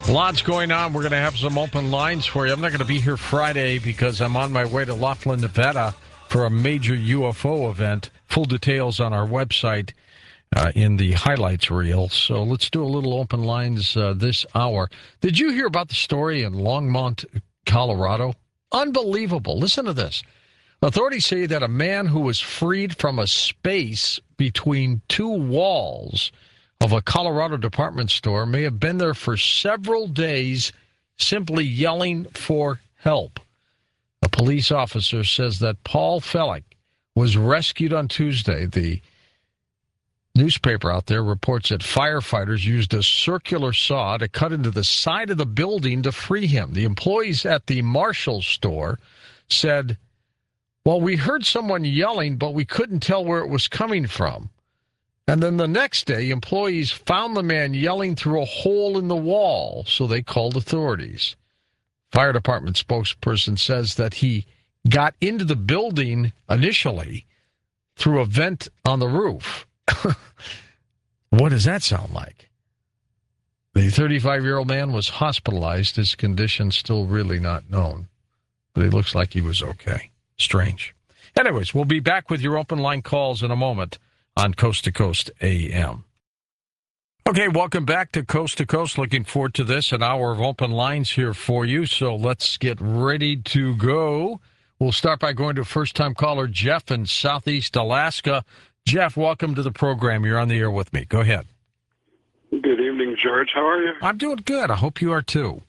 Lots going on. We're going to have some open lines for you. I'm not going to be here Friday because I'm on my way to Laughlin, Nevada for a major UFO event. Full details on our website in the highlights reel. So let's do a little open lines this hour. Did you hear about the story in Longmont, Colorado? Unbelievable. Listen to this. Authorities say that a man who was freed from a space between two walls of a Colorado department store may have been there for several days simply yelling for help. A police officer says that Paul Fellick was rescued on Tuesday. The newspaper out there reports that firefighters used a circular saw to cut into the side of the building to free him. The employees at the Marshall store said, "Well, we heard someone yelling, but we couldn't tell where it was coming from." And then the next day, employees found the man yelling through a hole in the wall, so they called authorities. Fire department spokesperson says that he got into the building initially through a vent on the roof. What does that sound like? The 35-year-old man was hospitalized. His condition still really not known, but it looks like he was okay. Strange. Anyways, we'll be back with your open line calls in a moment on Coast to Coast AM. Okay, welcome back to Coast. Looking forward to this, an hour of open lines here for you. So let's get ready to go. We'll start by going to first-time caller Jeff in Southeast Alaska. Jeff, welcome to the program. You're on the air with me. Go ahead. Good evening, George. How are you? I'm doing good. I hope you are too.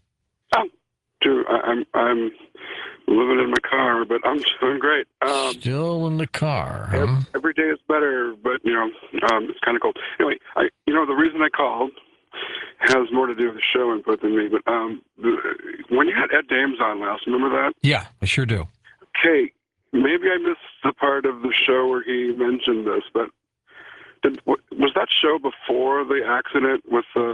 I'm living in my car, but I'm doing great. Still in the car, huh? Every day is better, but it's kind of cold. Anyway, the reason I called has more to do with the show input than me. But when you had Ed Dames on last, remember that? Yeah, I sure do. Okay, maybe I missed the part of the show where he mentioned this, but was that show before the accident with the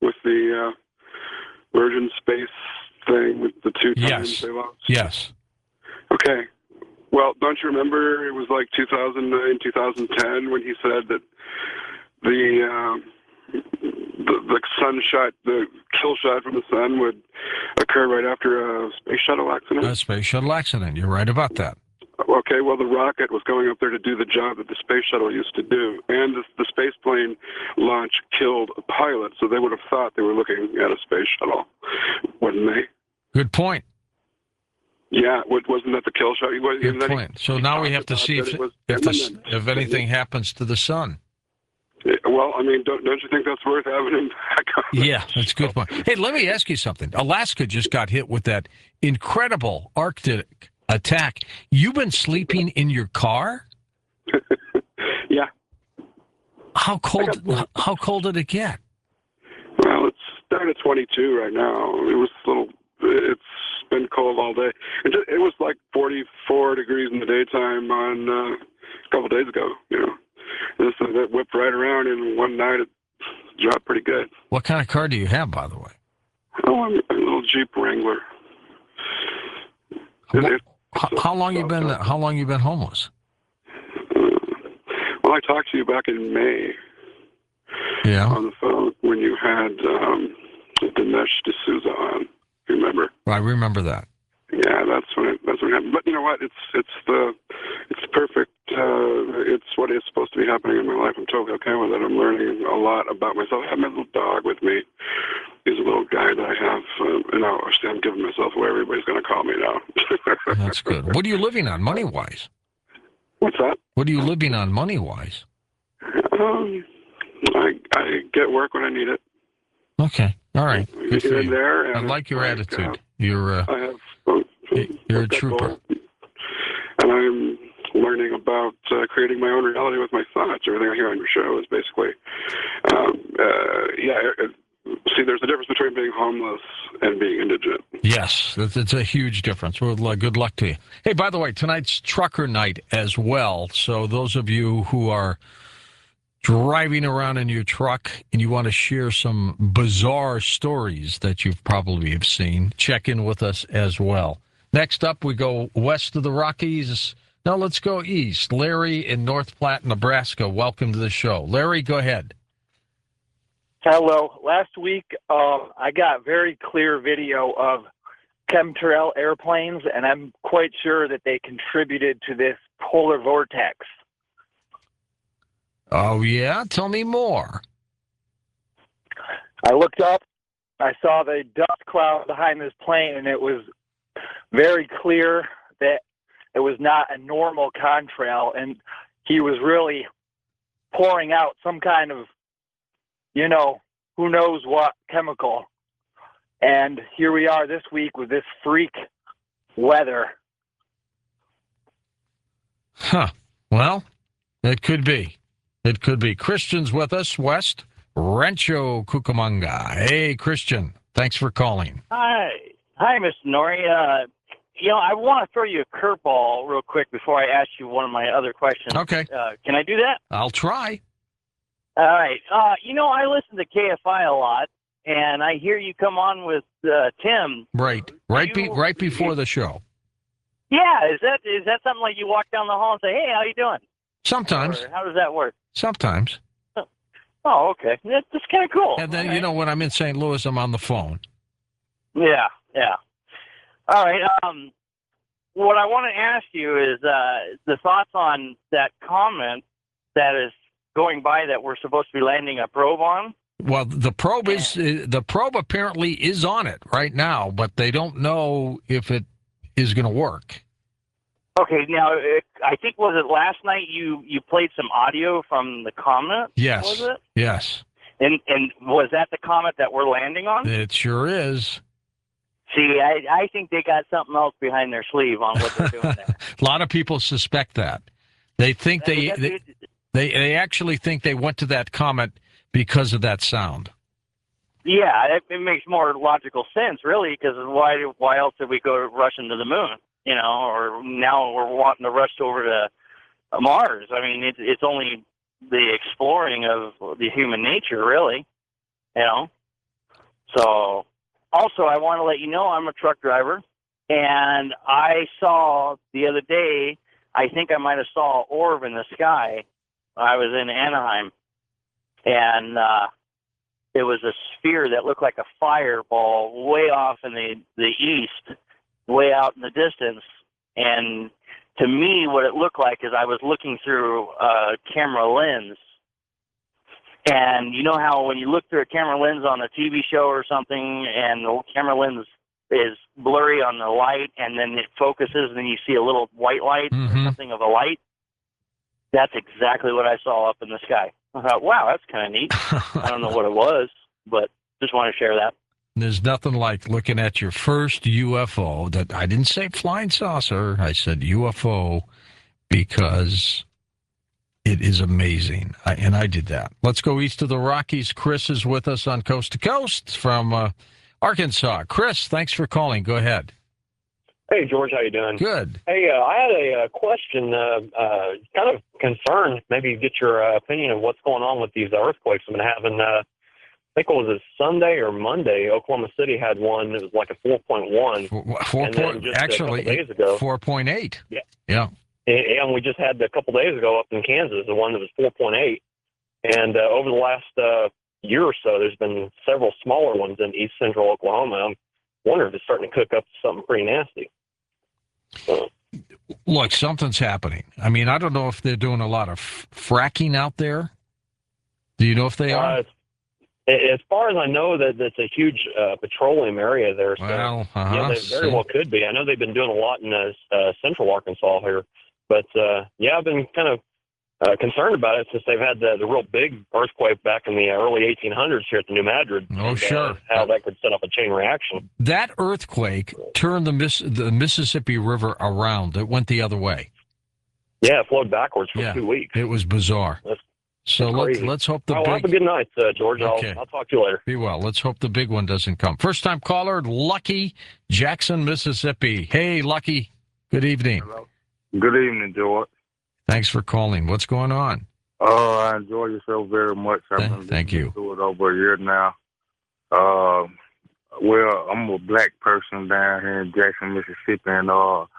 Virgin Space thing with the two times they lost? Yes. Okay. Well, don't you remember it was like 2009, 2010 when he said that the sun shot, the kill shot from the sun would occur right after a space shuttle accident? A space shuttle accident. You're right about that. Okay, well, the rocket was going up there to do the job that the space shuttle used to do, and the space plane launch killed a pilot, so they would have thought they were looking at a space shuttle, wouldn't they? Good point. Yeah, wasn't that the kill shot? Good point. So now we have to see if anything happens to the sun. Well, I mean, don't you think that's worth having him back on? Yeah, that's a good point. Hey, let me ask you something. Alaska just got hit with that incredible Arctic attack. You've been sleeping in your car? Yeah. How cold did it get? Well, it's down to 22 right now. It's been cold all day. It was like 44 degrees in the daytime on a couple of days ago. That whipped right around, and one night it dropped pretty good. What kind of car do you have, by the way? Oh, I'm a little Jeep Wrangler. How long you been homeless? Well, I talked to you back in May. Yeah. On the phone when you had Dinesh D'Souza on. Remember? I remember that. Yeah, that's when it happened. But you know what? It's perfect. It's what is supposed to be happening in my life. I'm totally okay with it. I'm learning a lot about myself. I have my little dog with me. He's a little guy that I have, and I'm giving myself away. Everybody's going to call me now. That's good. What are you living on, money-wise? What's that? What are you living on, money-wise? I get work when I need it. Okay. All right. Good for you. There, I like your attitude. You're a trooper. And I'm learning about creating my own reality with my thoughts. Everything I hear on your show is basically, see, there's a difference between being homeless and being indigent. Yes, it's a huge difference. Well, good luck to you. Hey, by the way, tonight's trucker night as well. So those of you who are driving around in your truck and you want to share some bizarre stories that you've probably have seen, check in with us as well. Next up, we go west of the Rockies. Now let's go east. Larry in North Platte, Nebraska. Welcome to the show. Larry, go ahead. Hello. Last week, I got very clear video of chemtrail airplanes, and I'm quite sure that they contributed to this polar vortex. Oh, yeah? Tell me more. I looked up, I saw the dust cloud behind this plane, and it was very clear that it was not a normal contrail, and he was really pouring out some kind of, who knows what chemical. And here we are this week with this freak weather. Huh. Well, it could be. It could be. Christian's with us, West Rancho Cucamonga. Hey, Christian. Thanks for calling. Hi, Mr. Nori. I want to throw you a curveball real quick before I ask you one of my other questions. Okay. Can I do that? I'll try. All right. I listen to KFI a lot, and I hear you come on with Tim. Right. Right before the show. Yeah. Is that something like you walk down the hall and say, "Hey, how you doing?" Sometimes. Or how does that work? Sometimes. Oh, okay. That's kind of cool. And then, All right. when I'm in St. Louis, I'm on the phone. Yeah. All right. What I want to ask you is the thoughts on that comment that is going by that we're supposed to be landing a probe on. Well, the probe apparently is on it right now, but they don't know if it is going to work. Okay, now I think was it last night you played some audio from the comet? Yes. Was it? Yes. And was that the comet that we're landing on? It sure is. See, I think they got something else behind their sleeve on what they're doing there. A lot of people suspect that. They think they actually think they went to that comet because of that sound. Yeah, it makes more logical sense, really, because why else did we go rushing to the moon? Or now we're wanting to rush over to Mars. I mean, it's only the exploring of the human nature, really. So, also, I want to let you know I'm a truck driver, and I saw the other day, I think I might have saw an orb in the sky. I was in Anaheim, and it was a sphere that looked like a fireball way off in the east, way out in the distance. And to me, what it looked like is I was looking through a camera lens. And you know how when you look through a camera lens on a TV show or something, and the camera lens is blurry on the light, and then it focuses, and then you see a little white light or something of a light? That's exactly what I saw up in the sky. I thought, wow, that's kind of neat. I don't know what it was, but just want to share that. There's nothing like looking at your first UFO. That I didn't say flying saucer. I said UFO because it is amazing. And I did that. Let's go east of the Rockies. Chris is with us on Coast to Coast from Arkansas. Chris, thanks for calling. Go ahead. Hey, George, how you doing? Good. Hey, I had a question, kind of concerned, maybe get your opinion of what's going on with these earthquakes I've been having. I think it was a Sunday or Monday, Oklahoma City had one. It was like a 4.1. Actually, 4.8. Yeah. And we just had a couple days ago up in Kansas, the one that was 4.8. And over the last year or so, there's been several smaller ones in east central Oklahoma. I'm wondering if it's starting to cook up to something pretty nasty. Look, something's happening. I mean, I don't know if they're doing a lot of fracking out there. Do you know if they are? As far as I know, that's a huge petroleum area there. So, well, they very well could be. I know they've been doing a lot in central Arkansas here. But, I've been kind of concerned about it since they've had the real big earthquake back in the early 1800s here at the New Madrid. Oh, sure. How that could set up a chain reaction. That earthquake turned the Mississippi River around. It went the other way. Yeah, it flowed backwards for 2 weeks. It was bizarre. So let's hope the big... Have a good night, George. Okay. I'll talk to you later. Be well. Let's hope the big one doesn't come. First-time caller, Lucky, Jackson, Mississippi. Hey, Lucky. Good evening. Hello. Good evening, George. Thanks for calling. What's going on? I enjoy your show very much. Thank you. Do it over a year now. Well, I'm a black person down here in Jackson, Mississippi, and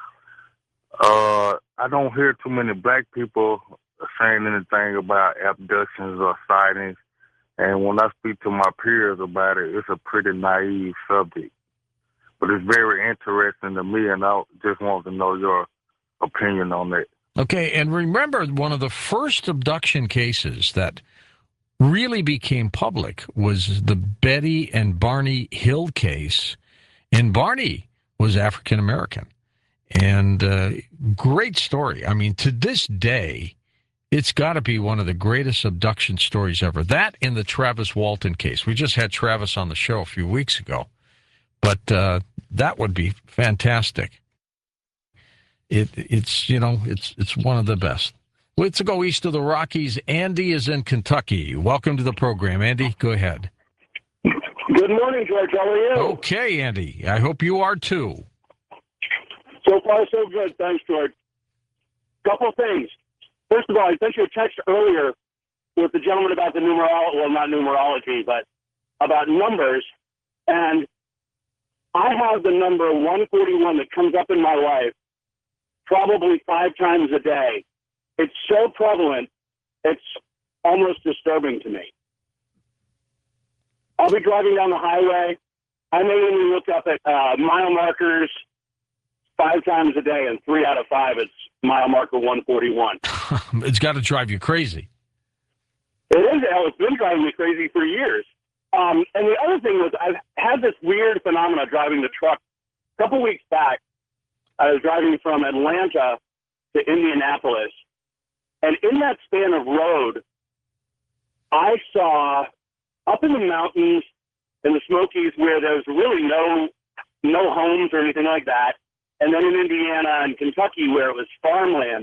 I don't hear too many black people saying anything about abductions or sightings. And when I speak to my peers about it, it's a pretty naive subject. But it's very interesting to me, and I just want to know your opinion on that. Okay, and remember, one of the first abduction cases that really became public was the Betty and Barney Hill case, and Barney was African American. And great story. I mean, to this day, it's got to be one of the greatest abduction stories ever. That in the Travis Walton case. We just had Travis on the show a few weeks ago, but that would be fantastic. It's one of the best. Let's go east of the Rockies. Andy is in Kentucky. Welcome to the program, Andy. Go ahead. Good morning, George. How are you? Okay, Andy. I hope you are too. So far, so good. Thanks, George. Couple things. First of all, I sent you a text earlier with the gentleman about the not numerology, but about numbers. And I have the number 141 that comes up in my life probably 5 times a day. It's so prevalent, it's almost disturbing to me. I'll be driving down the highway. I may even look up at mile markers 5 times a day, and 3 out of 5, it's mile marker 141. It's got to drive you crazy. It is. It's been driving me crazy for years. And the other thing was I've had this weird phenomena driving the truck. A couple weeks back, I was driving from Atlanta to Indianapolis, and in that span of road, I saw up in the mountains in the Smokies where there's really no homes or anything like that, and then in Indiana and Kentucky where it was farmland,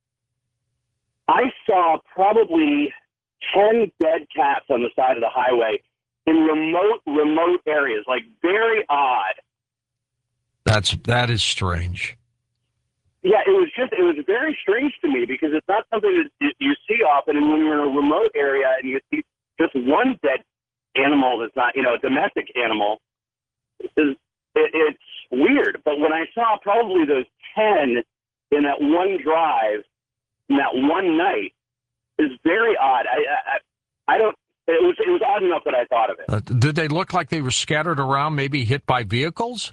I saw probably 10 dead cats on the side of the highway in remote areas, like very odd. That is strange. Yeah, it was very strange to me because it's not something that you see often. And when you're in a remote area and you see just one dead animal that's not, a domestic animal, it's weird. But when I saw probably those 10 in that one drive, in that one night, is very odd. I don't. It was odd enough that I thought of it. Did they look like they were scattered around, maybe hit by vehicles?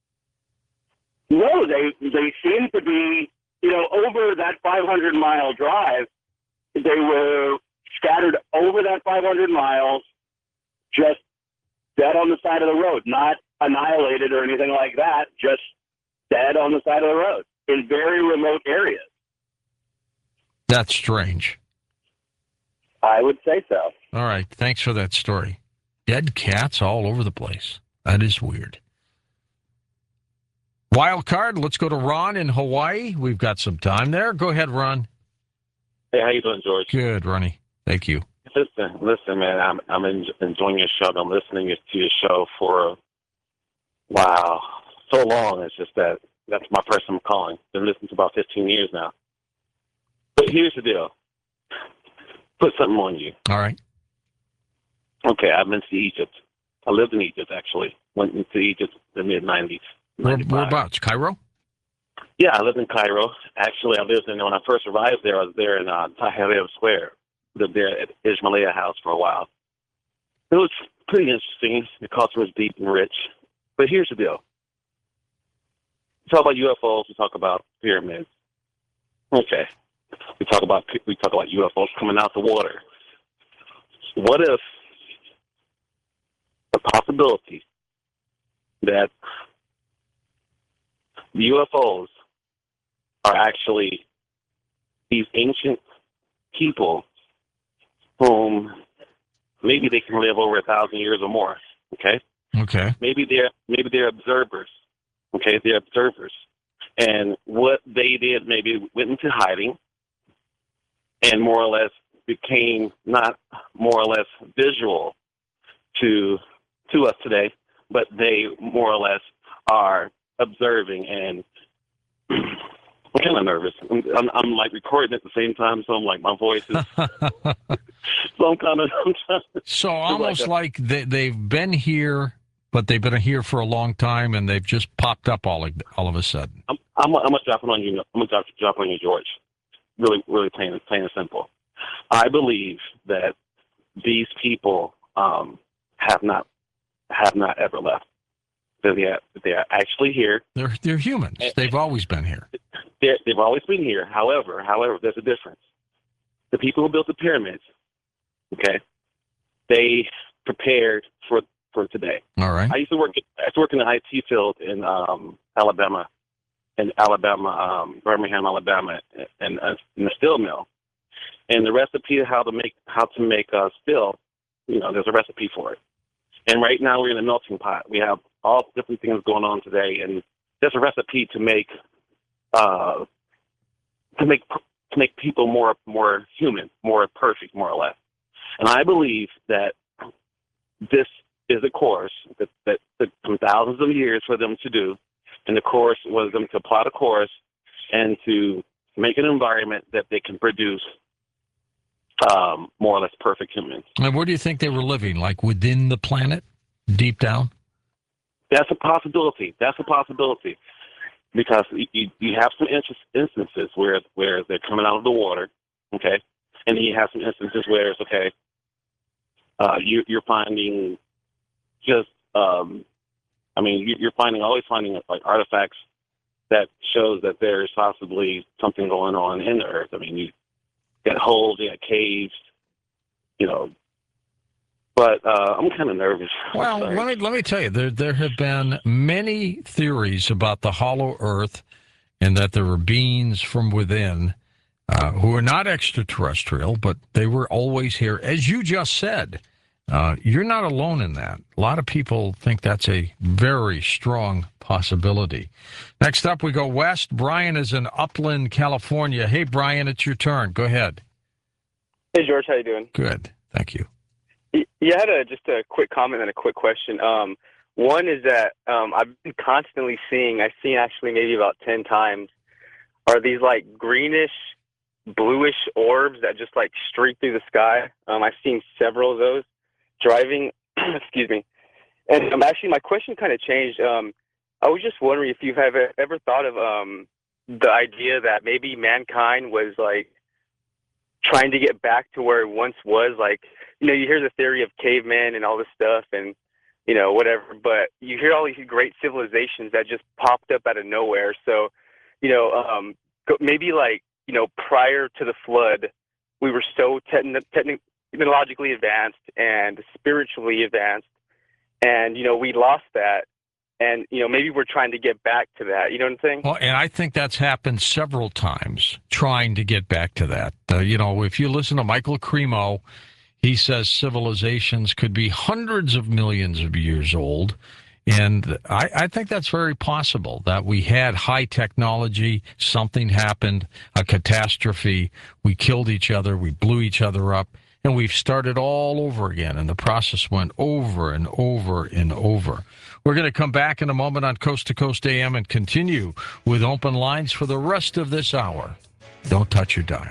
No, they seemed to be, over that 500-mile drive. They were scattered over that 500 miles, just dead on the side of the road, not annihilated or anything like that, just dead on the side of the road in very remote areas. That's strange. I would say so. All right. Thanks for that story. Dead cats all over the place. That is weird. Wild card. Let's go to Ron in Hawaii. We've got some time there. Go ahead, Ron. Hey, how you doing, George? Good, Ronnie. Thank you. Listen, man. I'm enjoying your show. I'm listening to your show for so long. It's just that's my first time calling. Been listening to about 15 years now. But here's the deal. Put something on you. All right. Okay, I've been to Egypt. I lived in Egypt, actually. Went into Egypt in the mid-'90s. Whereabouts? Cairo? Yeah, I lived in Cairo. Actually, when I first arrived there, I was there in Tahrir Square. Lived there at Ismailia House for a while. It was pretty interesting. The culture was deep and rich. But here's the deal. We talk about UFOs. We talk about pyramids. Okay. We talk about UFOs coming out the water. What if the possibility that the UFOs are actually these ancient people whom maybe they can live over 1,000 years or more? Okay. Okay. Maybe they're observers. Okay, they're observers, and what they did maybe went into hiding, and more or less became not more or less visual to us today, but they more or less are observing. And I'm kind of nervous. I'm like recording at the same time, so I'm like my voice is. So I'm kind of. So almost like they've been here, but they've been here for a long time, and they've just popped up all of a sudden. I'm gonna drop it on you. I'm gonna drop on you, George. Really, really plain and simple. I believe that these people have not ever left. They are actually here. They're humans. They've always been here. They've always been here. However, there's a difference. The people who built the pyramids, okay, they prepared for today. All right. I used to work in the IT field in Alabama, Birmingham, Alabama, and in a steel mill. And the recipe of how to make steel, there's a recipe for it. And right now we're in a melting pot. We have all different things going on today, and there's a recipe to make people more human, more perfect, more or less. And I believe that this is a course that took some thousands of years for them to do, and the course was them to plot a course and to make an environment that they can produce more or less perfect humans. And where do you think they were living? Like within the planet, deep down? That's a possibility. Because you have some instances where they're coming out of the water, okay, and then you have some instances where it's okay. You're finding just, you're always finding like artifacts that shows that there's possibly something going on in the earth. I mean, you got holes, you got caves, But I'm kind of nervous. Well, let me tell you, there have been many theories about the hollow earth and that there were beings from within who are not extraterrestrial, but they were always here. As you just said, you're not alone in that. A lot of people think that's a very strong possibility. Next up, we go west. Brian is in Upland, California. Hey, Brian, it's your turn. Go ahead. Hey, George. How you doing? Good. Thank you. Yeah, I had just a quick comment and a quick question. One is that I've been constantly seeing, I've seen actually maybe about 10 times, are these like greenish, bluish orbs that just like streak through the sky. I've seen several of those driving, excuse me. And actually my question kind of changed. I was just wondering if you've ever thought of the idea that maybe mankind was like trying to get back to where it once was. Like, you hear the theory of cavemen and all this stuff and, whatever, but you hear all these great civilizations that just popped up out of nowhere. So, maybe like, prior to the flood, we were so technologically advanced and spiritually advanced, and, we lost that. And, maybe we're trying to get back to that. You know what I'm saying? Well, and I think that's happened several times, trying to get back to that. If you listen to Michael Cremo, he says civilizations could be hundreds of millions of years old. And I think that's very possible, that we had high technology, something happened, a catastrophe, we killed each other, we blew each other up, and we've started all over again. And the process went over and over and over. We're going to come back in a moment on Coast to Coast AM and continue with open lines for the rest of this hour. Don't touch your dial.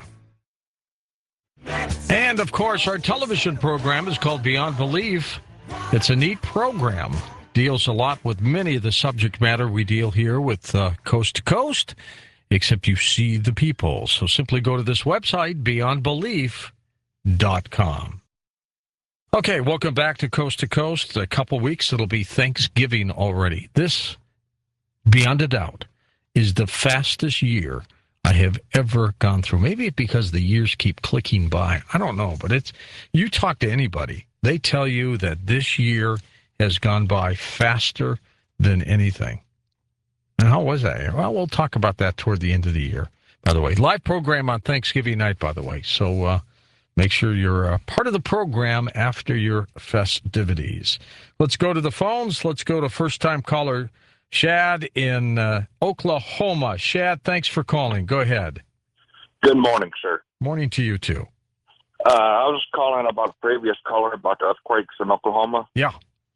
And, of course, our television program is called Beyond Belief. It's a neat program. Deals a lot with many of the subject matter we deal here with Coast to Coast, except you see the people. So simply go to this website, beyondbelief.com. Okay, welcome back to Coast. A couple weeks, it'll be Thanksgiving already. This, beyond a doubt, is the fastest year I have ever gone through. Maybe it's because the years keep clicking by. I don't know, but you talk to anybody, they tell you that this year has gone by faster than anything. And how was that? Well, we'll talk about that toward the end of the year, by the way. Live program on Thanksgiving night, by the way. So make sure you're part of the program after your festivities. Let's go to the phones. Let's go to first-time caller Shad in Oklahoma. Shad, thanks for calling. Go ahead. Good morning, sir. Morning to you, too. I was calling about the previous caller about the earthquakes in Oklahoma. Yeah.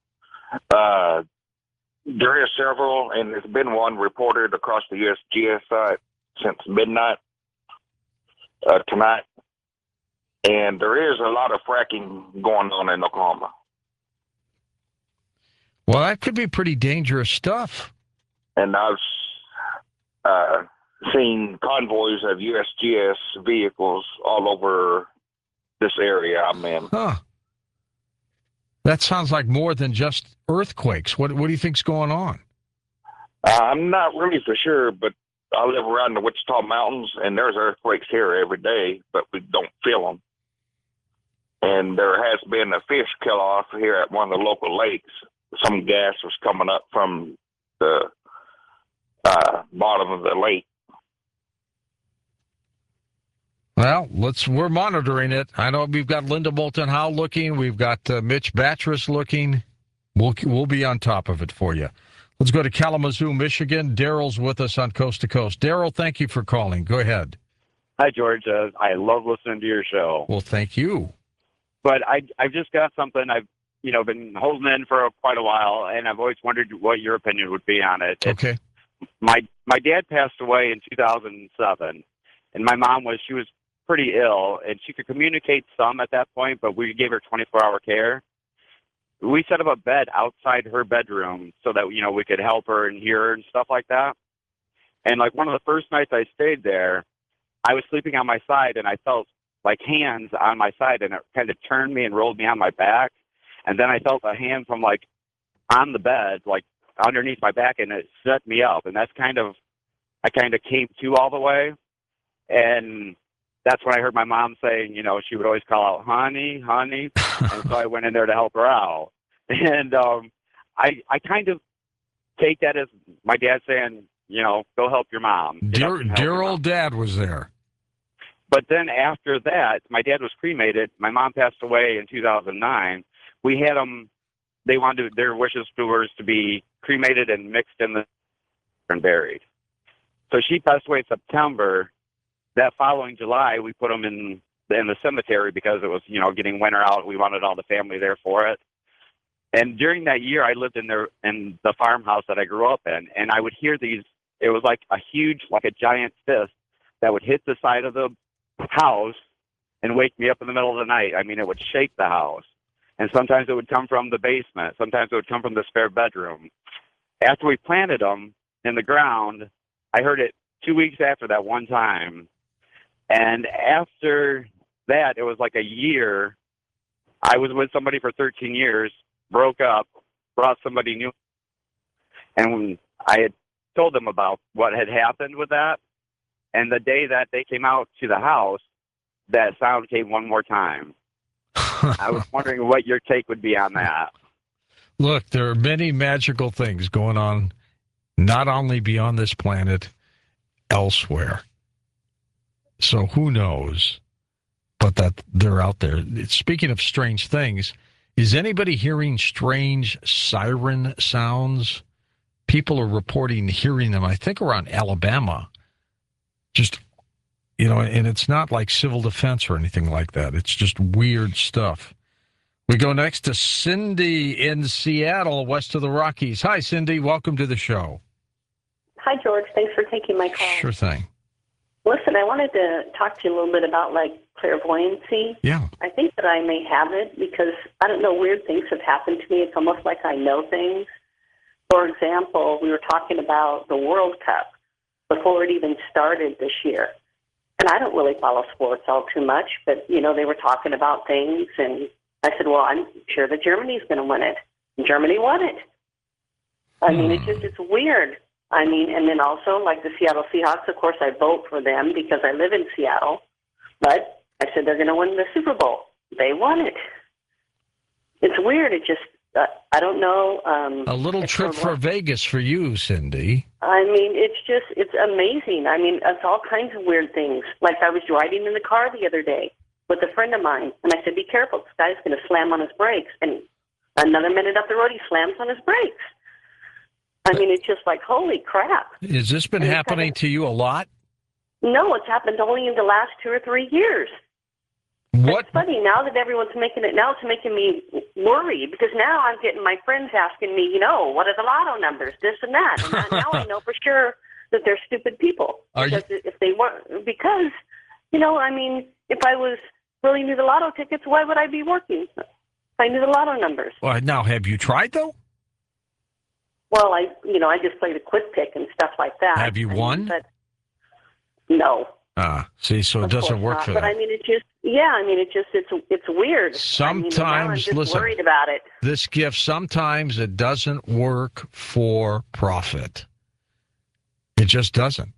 There is several, and there's been one reported across the USGS site since midnight tonight. And there is a lot of fracking going on in Oklahoma. Well, that could be pretty dangerous stuff. And I've seen convoys of USGS vehicles all over this area I'm in. Huh. That sounds like more than just earthquakes. What do you think's going on? I'm not really for sure, but I live around the Wichita Mountains, and there's earthquakes here every day, but we don't feel them. And there has been a fish kill-off here at one of the local lakes. Some gas was coming up from the bottom of the lake. Well, we're monitoring it. I know we've got Linda Moulton Howe looking. We've got Mitch Batris looking. We'll be on top of it for you. Let's go to Kalamazoo, Michigan. Daryl's with us on Coast to Coast. Daryl, thank you for calling. Go ahead. Hi, George. I love listening to your show. Well, thank you. But I've just got something I've been holding in for quite a while, and I've always wondered what your opinion would be on it. Okay. My dad passed away in 2007, and my mom was pretty ill, and she could communicate some at that point, but we gave her 24-hour care. We set up a bed outside her bedroom so that, we could help her and hear her and stuff like that. And like one of the first nights I stayed there, I was sleeping on my side, and I felt like hands on my side, and it kind of turned me and rolled me on my back. And then I felt a hand from like on the bed, like underneath my back, and it set me up. And I kind of came to all the way. And that's when I heard my mom saying, she would always call out, honey, honey. And so I went in there to help her out. And I kind of take that as my dad saying, go help your mom. Dear old dad was there. But then after that, my dad was cremated. My mom passed away in 2009. We had them, they wanted their wishes was to be cremated and mixed in and buried. So she passed away in September. That following July, we put them in the cemetery because it was, getting winter out. We wanted all the family there for it. And during that year, I lived in the farmhouse that I grew up in, and I would hear these. It was like a giant fist that would hit the side of the house and wake me up in the middle of the night. I mean, it would shake the house. And sometimes it would come from the basement. Sometimes it would come from the spare bedroom. After we planted them in the ground, I heard it 2 weeks after that one time. And after that, it was like a year. I was with somebody for 13 years, broke up, brought somebody new. And I had told them about what had happened with that. And the day that they came out to the house, that sound came one more time. I was wondering what your take would be on that. Look, there are many magical things going on, not only beyond this planet, elsewhere. So who knows? But that they're out there. Speaking of strange things, is anybody hearing strange siren sounds? People are reporting hearing them, I think, around Alabama. Just, and it's not like civil defense or anything like that. It's just weird stuff. We go next to Cindy in Seattle, west of the Rockies. Hi, Cindy. Welcome to the show. Hi, George. Thanks for taking my call. Sure thing. Listen, I wanted to talk to you a little bit about, clairvoyancy. Yeah. I think that I may have it because, I don't know, weird things have happened to me. It's almost like I know things. For example, we were talking about the World Cup before it even started this year. And I don't really follow sports all too much, but, they were talking about things, and I said, well, I'm sure that Germany's going to win it. And Germany won it. I mean, it's weird. I mean, and then also, like the Seattle Seahawks, of course, I vote for them because I live in Seattle. But I said they're going to win the Super Bowl. They won it. It's weird. It just, I don't know. A little trip for Vegas for you, Cindy. I mean, it's amazing. I mean, it's all kinds of weird things. Like I was riding in the car the other day with a friend of mine, and I said, be careful. This guy's going to slam on his brakes. And another minute up the road, he slams on his brakes. I mean, it's just like, holy crap. Has this been happening to you a lot? No, it's happened only in the last 2 or 3 years. What? It's funny, now that everyone's making it, now it's making me worried because now I'm getting my friends asking me, what are the lotto numbers, this and that. And now I know for sure that they're stupid people. If they weren't, because, I mean, if I really knew the lotto tickets, why would I be working if I knew the lotto numbers? Well, now, have you tried, though? Well, I just played a quick pick and stuff like that. Have you won? But no. See, so it doesn't work for that. But I mean, Yeah, I mean, it's weird. Sometimes, now I'm just listen, worried about it. this gift, sometimes it doesn't work for profit. It just doesn't.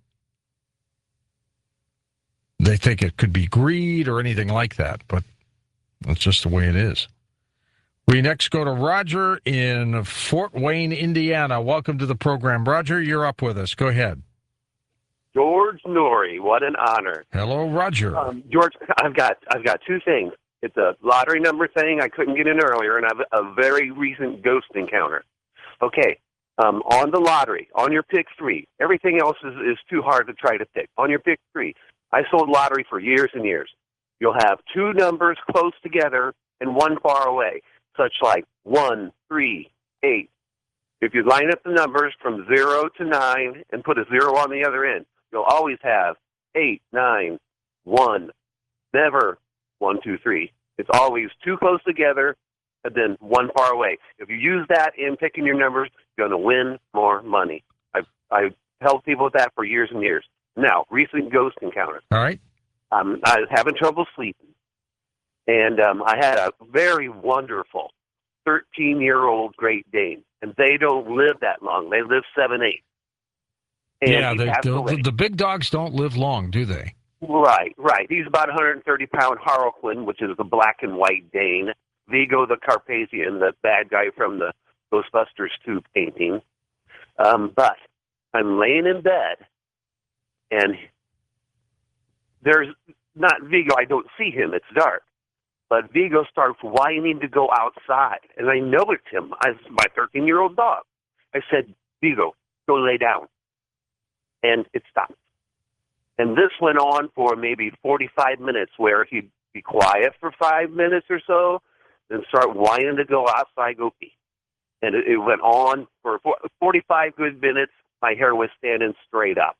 They think it could be greed or anything like that, but that's just the way it is. We next go to Roger in Fort Wayne, Indiana. Welcome to the program. Roger, you're up with us. Go ahead. George Norrie, what an honor. Hello, Roger. George, I've got two things. It's a lottery number thing I couldn't get in earlier, and I've a very recent ghost encounter. Okay, on the lottery, on your pick three, everything else is too hard to try to pick. On your pick three, I sold lottery for years and years. You'll have two numbers close together and one far away, such like 1, 3, 8. If you line up the numbers from 0 to 9 and put a 0 on the other end, you'll always have 8, 9, 1. Never 1, 2, 3. It's always two close together and then one far away. If you use that in picking your numbers, you're going to win more money. I've helped people with that for years and years. Now, recent ghost encounter. All right. I was having trouble sleeping, and I had a very wonderful 13-year-old Great Dane, and they don't live that long. They live 7, 8. And yeah, he passed away. the big dogs don't live long, do they? Right. He's about 130-pound Harlequin, which is the black and white Dane. Vigo the Carpathian, the bad guy from the Ghostbusters 2 painting. But I'm laying in bed, and there's not Vigo. I don't see him. It's dark. But Vigo starts whining to go outside, and I know it's him. It's my 13-year-old dog. I said, Vigo, go lay down. And it stopped. And this went on for maybe 45 minutes, where he'd be quiet for 5 minutes or so, then start whining to go outside, go pee. And it went on for 45 good minutes. My hair was standing straight up.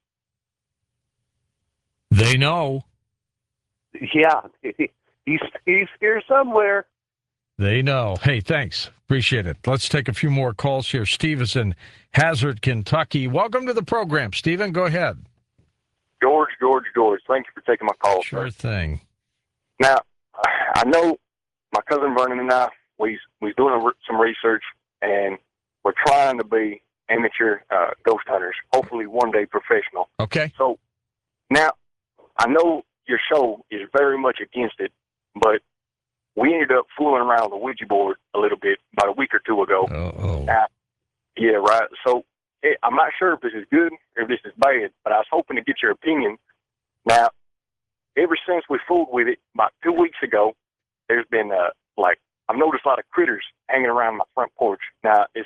They know. Yeah, he's here somewhere. They know. Hey, thanks. Appreciate it. Let's take a few more calls here. Steve is in Hazard, Kentucky. Welcome to the program, Stephen. Go ahead. George. Thank you for taking my call. Sure sir. thing. Now, I know my cousin Vernon and I, we's doing some research, and we're trying to be amateur ghost hunters, hopefully one day professional. Okay. So now, I know your show is very much against it, but we ended up fooling around with the Ouija board a little bit about a week or two ago. Uh-oh. Yeah, right. So I'm not sure if this is good or if this is bad, but I was hoping to get your opinion. Now, ever since we fooled with it, about 2 weeks ago, there's been, I've noticed a lot of critters hanging around my front porch. Now, it's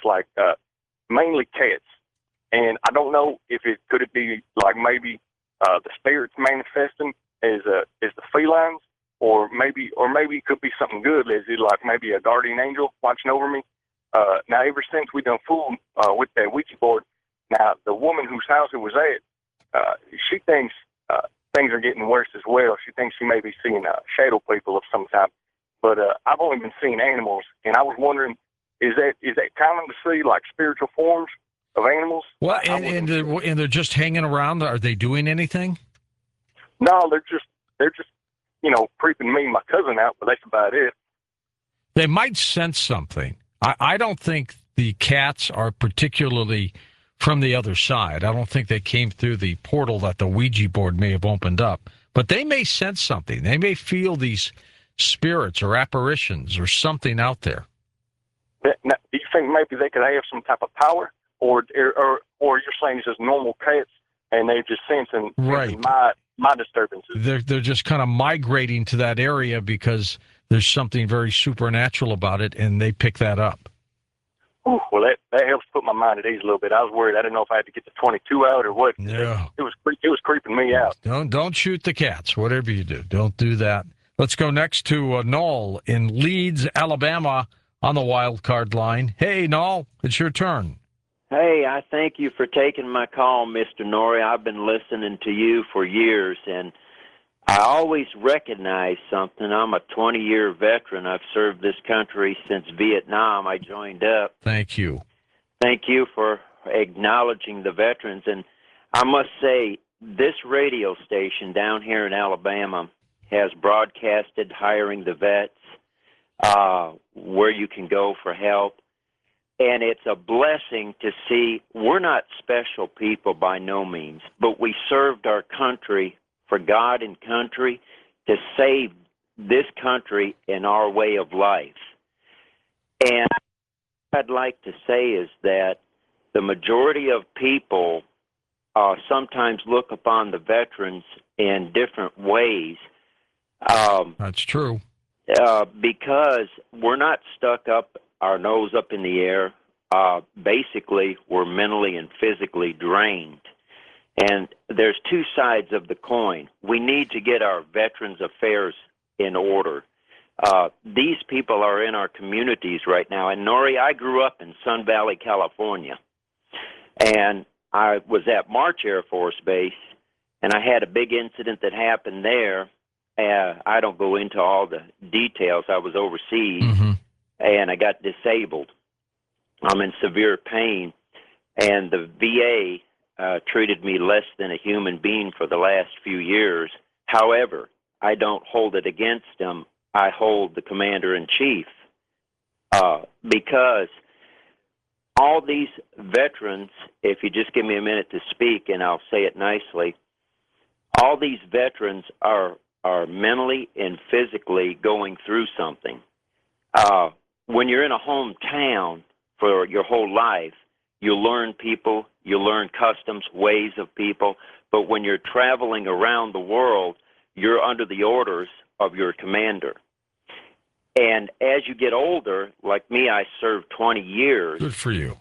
mainly cats. And I don't know if it could be maybe the spirits manifesting as the felines, or maybe it could be something good. Is it maybe a guardian angel watching over me? Now, ever since we done fooled with that Ouija board, now the woman whose house it was at, she thinks things are getting worse as well. She thinks she may be seeing shadow people of some type. But I've only been seeing animals, and I was wondering, is that common to see spiritual forms of animals? Well, and they're just hanging around. Are they doing anything? No, they're just creeping me and my cousin out, but that's about it. They might sense something. I don't think the cats are particularly from the other side. I don't think they came through the portal that the Ouija board may have opened up. But they may sense something. They may feel these spirits or apparitions or something out there. Now, do you think maybe they could have some type of power, or you're saying it's just normal cats and they're just sensing my disturbances? They're just kind of migrating to that area because there's something very supernatural about it, and they pick that up. Ooh, well, that helps put my mind at ease a little bit. I was worried. I didn't know if I had to get the 22 out or what. No. It was creeping me out. Don't shoot the cats. Whatever you do, don't do that. Let's go next to Noel in Leeds, Alabama, on the wild card line. Hey, Noel, it's your turn. Hey, I thank you for taking my call, Mr. Norrie. I've been listening to you for years, and I always recognize something. I'm a 20-year veteran. I've served this country since Vietnam. I joined up. Thank you. Thank you for acknowledging the veterans. And I must say, this radio station down here in Alabama has broadcasted hiring the vets, where you can go for help. And it's a blessing to see we're not special people by no means, but we served our country for God and country to save this country and our way of life. And what I'd like to say is that the majority of people sometimes look upon the veterans in different ways. That's true. Because we're not stuck up, our nose up in the air. Basically, we're mentally and physically drained. And there's two sides of the coin. We need to get our Veterans Affairs in order. These people are in our communities right now. And Nori, I grew up in Sun Valley, California. And I was at March Air Force Base, and I had a big incident that happened there. I don't go into all the details. I was overseas, and I got disabled. I'm in severe pain, and the VA treated me less than a human being for the last few years. However, I don't hold it against them. I hold the commander-in-chief because all these veterans, if you just give me a minute to speak and I'll say it nicely, all these veterans are mentally and physically going through something. When you're in a hometown for your whole life, you learn people, you learn customs, ways of people, but when you're traveling around the world, you're under the orders of your commander. And as you get older, like me, I served 20 years. Good for you.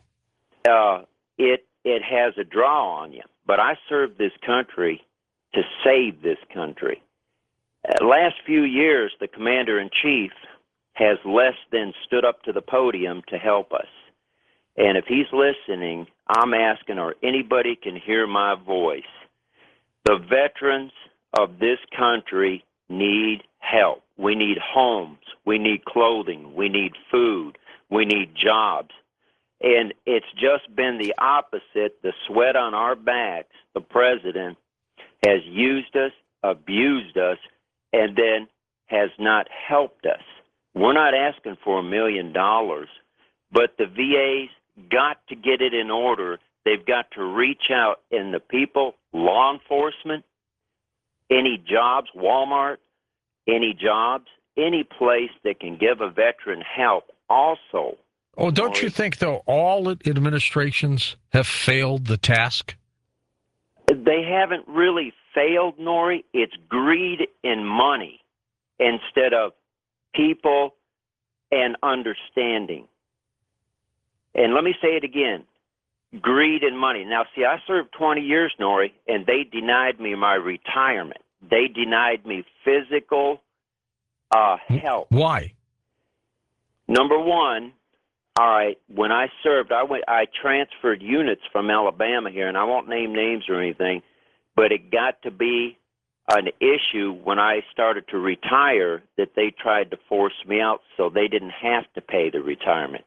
It has a draw on you. But I served this country to save this country. Last few years, the commander-in-chief has less than stood up to the podium to help us. And if he's listening, I'm asking, or anybody can hear my voice, the veterans of this country need help. We need homes. We need clothing. We need food. We need jobs. And it's just been the opposite, the sweat on our backs. The president has used us, abused us, and then has not helped us. We're not asking for $1 million, but the VA's got to get it in order. They've got to reach out, and the people, law enforcement, any jobs, Walmart, any jobs, any place that can give a veteran help also. Oh, don't you think, though, all administrations have failed the task? They haven't really failed, Nori. It's greed and money instead of people and understanding. And let me say it again, greed and money. Now, see, I served 20 years, Nori, and they denied me my retirement. They denied me physical help. Why? Number one, all right, when I served, I transferred units from Alabama here, and I won't name names or anything, but it got to be an issue when I started to retire that they tried to force me out so they didn't have to pay the retirement.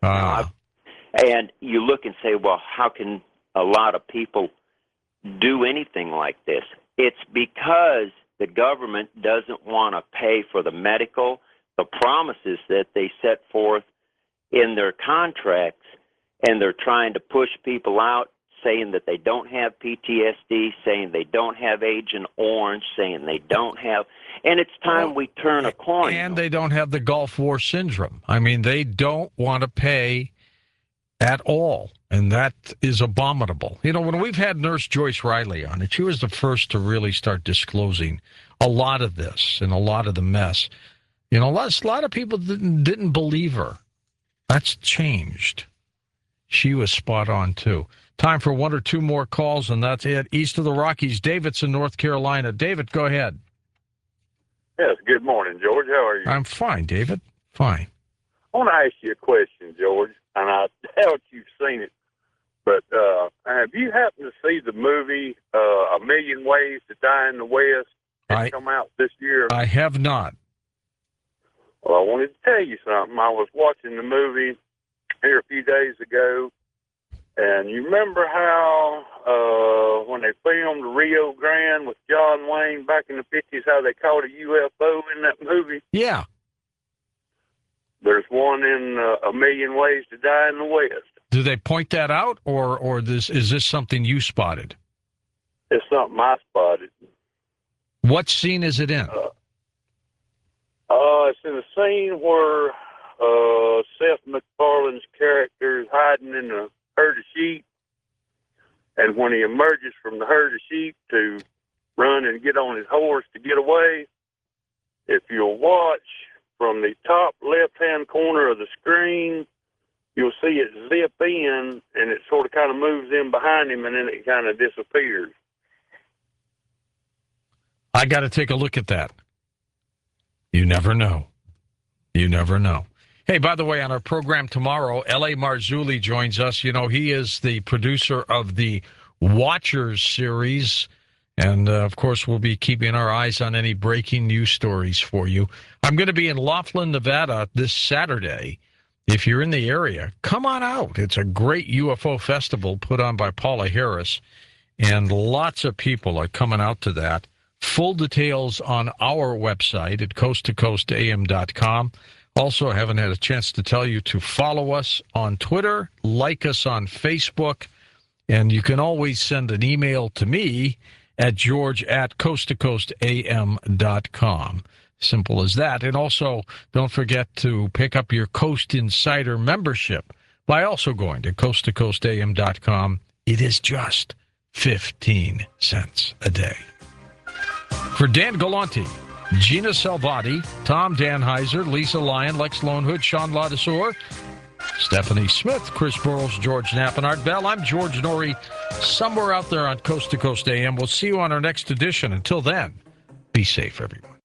And you look and say, well, how can a lot of people do anything like this? It's because the government doesn't want to pay for the medical, the promises that they set forth in their contracts, and they're trying to push people out, saying that they don't have PTSD, saying they don't have Agent Orange, saying they don't have, and it's time we turn a coin. And they don't have the Gulf War syndrome. I mean, they don't want to pay at all, and that is abominable. You know, when we've had Nurse Joyce Riley on it, she was the first to really start disclosing a lot of this and a lot of the mess. You know, a lot of people didn't believe her. That's changed. She was spot on, too. Time for one or two more calls, and that's it. East of the Rockies, Davidson, North Carolina. David, go ahead. Yes, good morning, George. How are you? I'm fine, David. Fine. I want to ask you a question, George, and I doubt you've seen it, but have you happened to see the movie A Million Ways to Die in the West? It's come out this year. I have not. Well, I wanted to tell you something. I was watching the movie here a few days ago, and you remember how when they filmed Rio Grande with John Wayne back in the 50s, how they caught a UFO in that movie? Yeah. There's one in A Million Ways to Die in the West. Do they point that out, or is this something you spotted? It's something I spotted. What scene is it in? It's in a scene where Seth MacFarlane's character is hiding in a herd of sheep, and when he emerges from the herd of sheep to run and get on his horse to get away, if you'll watch from the top left-hand corner of the screen, you'll see it zip in, and it sort of kind of moves in behind him, and then it kind of disappears. I got to take a look at that. You never know. You never know. Hey, by the way, on our program tomorrow, L.A. Marzulli joins us. You know, he is the producer of the Watchers series. And, of course, we'll be keeping our eyes on any breaking news stories for you. I'm going to be in Laughlin, Nevada this Saturday. If you're in the area, come on out. It's a great UFO festival put on by Paula Harris. And lots of people are coming out to that. Full details on our website at coasttocoastam.com. Also, I haven't had a chance to tell you to follow us on Twitter, like us on Facebook, and you can always send an email to me at george@coasttocoastam.com. Simple as that. And also, don't forget to pick up your Coast Insider membership by also going to coasttocoastam.com. It is just 15 cents a day. For Dan Galante, Gina Salvati, Tom Danheiser, Lisa Lyon, Lex Lonehood, Sean Ladisor, Stephanie Smith, Chris Burrows, George Knapp, and Art Bell. I'm George Norrie, somewhere out there on Coast to Coast AM. We'll see you on our next edition. Until then, be safe, everyone.